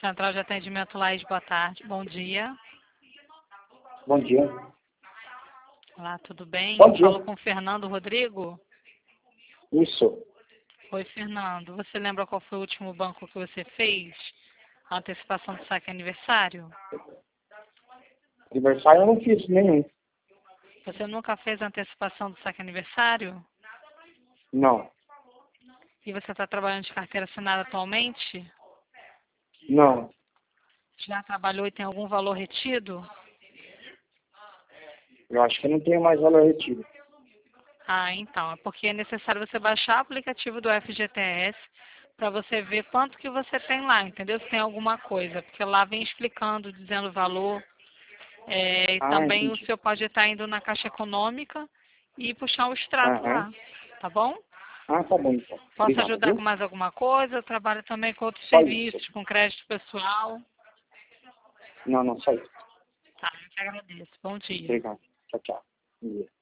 Central de Atendimento Laís, boa tarde. Bom dia. Bom dia. Olá, tudo bem? Bom dia. Falo com o Fernando Rodrigo. Isso. Oi, Fernando. Você lembra qual foi o último banco que você fez? A antecipação do saque aniversário? Aniversário eu não fiz nenhum. Você nunca fez a antecipação do saque aniversário? Não. E você está trabalhando de carteira assinada atualmente? Não. Já trabalhou e tem algum valor retido? Eu acho que não tenho mais valor retido. Ah, então. É porque é necessário você baixar o aplicativo do FGTS para você ver quanto que você tem lá, entendeu? Se tem alguma coisa. Porque lá vem explicando, dizendo o valor. E também o Entendi. senhor pode estar indo na Caixa Econômica e puxar o extrato Aham. lá. Tá bom? Tá bom então. Posso Obrigado, ajudar viu? com mais alguma coisa? Eu trabalho também com outros Só isso. serviços, com crédito pessoal. Não, só isso. Tá, eu te agradeço. Bom dia. Obrigado. Tchau, tchau. Bom dia.